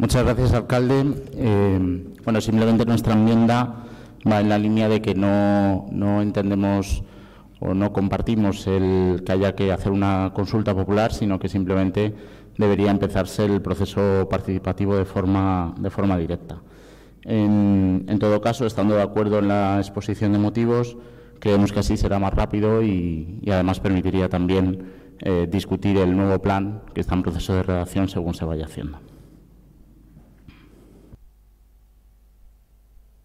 Muchas gracias, alcalde. Bueno, simplemente nuestra enmienda va en la línea de que no entendemos o no compartimos el que haya que hacer una consulta popular, sino que simplemente debería empezarse el proceso participativo de forma directa. En todo caso, estando de acuerdo en la exposición de motivos, creemos que así será más rápido y además permitiría también discutir el nuevo plan que está en proceso de redacción según se vaya haciendo.